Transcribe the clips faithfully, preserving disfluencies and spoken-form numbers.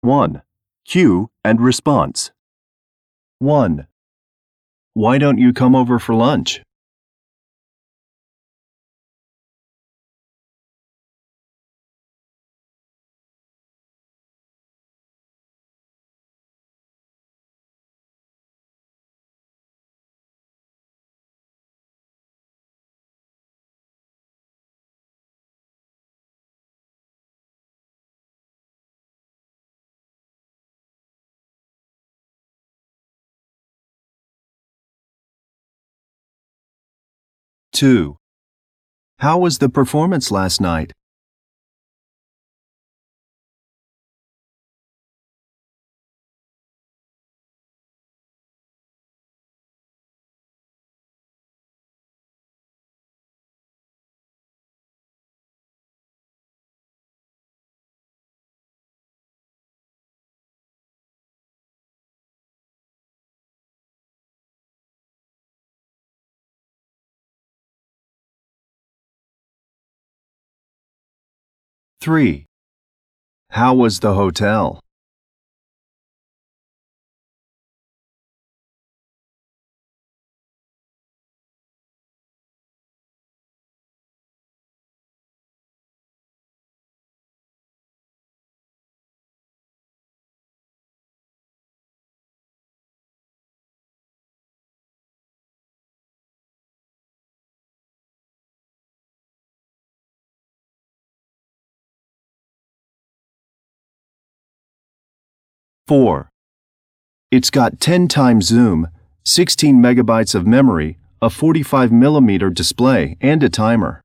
one. Cue and response. one. Why don't you come over for lunch? two. How was the performance last night? three. How was the hotel? four. It's got ten times zoom, sixteen megabytes of memory, a forty-five millimeter display, and a timer.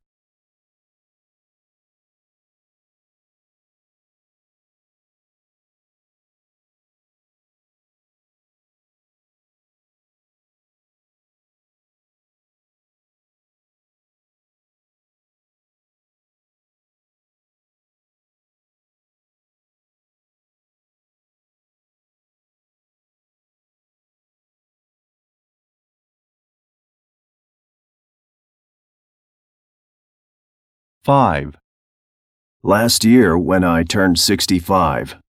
five. Last year, when I turned sixty-five,